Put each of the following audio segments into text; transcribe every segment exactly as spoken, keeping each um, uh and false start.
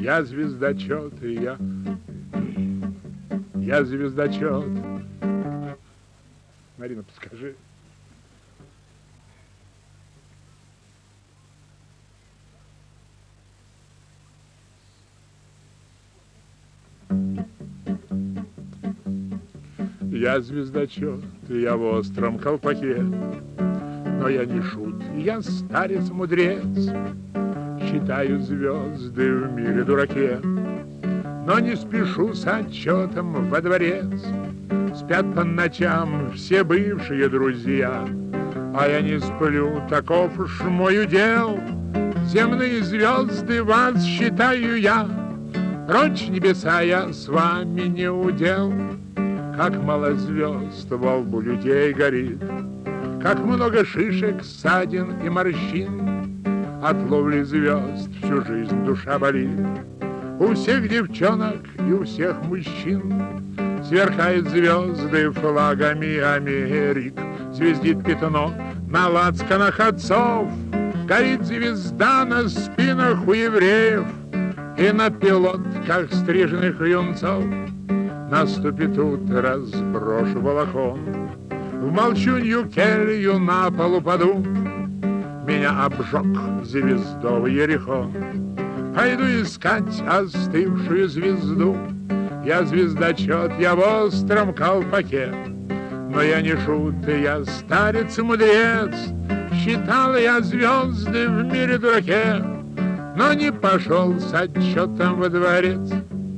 Я звездочет, и я, я звездочет. Марина, подскажи. Я звездочет, и я в остром колпаке, но я не шут, я старец-мудрец. Считаю звезды в мире дураке, но не спешу с отчетом во дворец. Спят по ночам все бывшие друзья, а я не сплю, таков уж мой удел. Земные звезды вас считаю я, прочь небеса, я с вами не удел. Как мало звезд во лбу людей горит, как много шишек, ссадин и морщин. От ловли звезд всю жизнь душа болит. У всех девчонок и у всех мужчин сверкают звезды флагами Америк. Звездит пятно на лацканах отцов, горит звезда на спинах у евреев и на пилотках стриженных юнцов. Наступит утро, сброшу балахон, в молчунью келью на полу паду. Меня обжег звездовый ерихон. Пойду искать остывшую звезду. Я звездочет, я в остром колпаке, но я не шут, я старец и мудрец. Считал я звезды в мире дураке, но не пошел с отчетом во дворец.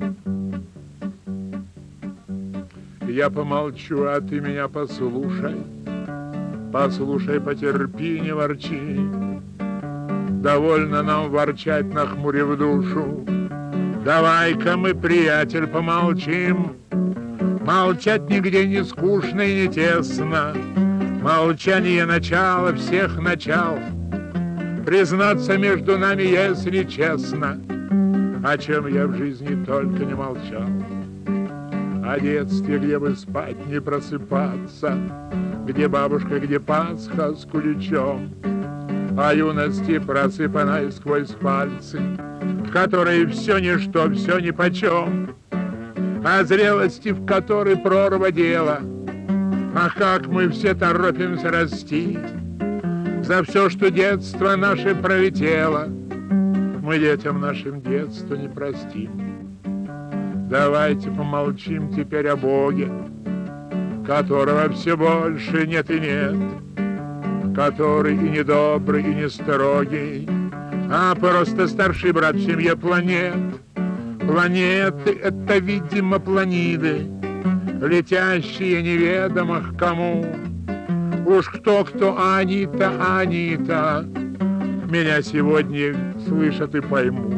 Я помолчу, а ты меня послушай. Послушай, потерпи, не ворчи. Довольно нам ворчать, нахмурив душу. Давай-ка мы, приятель, помолчим. Молчать нигде не скучно и не тесно. Молчание — начало всех начал. Признаться между нами, если честно, о чем я в жизни только не молчал. О детстве, где бы спать не просыпаться, где бабушка, где Пасха с куличом, о юности, просыпанной сквозь пальцы, в которой все ничто, все нипочем, о зрелости, в которой прорва дела. Ах, как мы все торопимся расти, за все, что детство наше пролетело, мы детям нашим детство не простим. Давайте помолчим теперь о Боге, которого все больше нет и нет, который и не добрый, и не строгий, а просто старший брат в семье планет. Планеты — это, видимо, планиды, летящие неведомо к кому. Уж кто-кто, а они-то, а они-то меня сегодня слышат и поймут.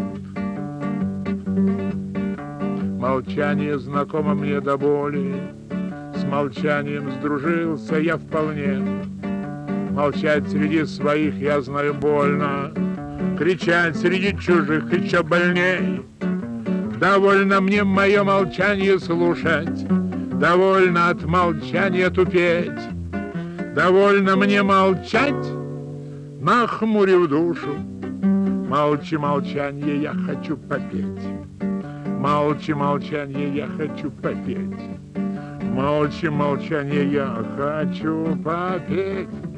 Молчание знакомо мне до боли, с молчанием сдружился я вполне. Молчать среди своих я знаю больно, кричать среди чужих еще больней. Довольно мне мое молчание слушать, довольно от молчания тупеть. Довольно мне молчать, нахмурив душу. Молчи, молчанье, я хочу попеть. Молчи, молчанье, я хочу попеть. Молчи, молчанье, я хочу попеть.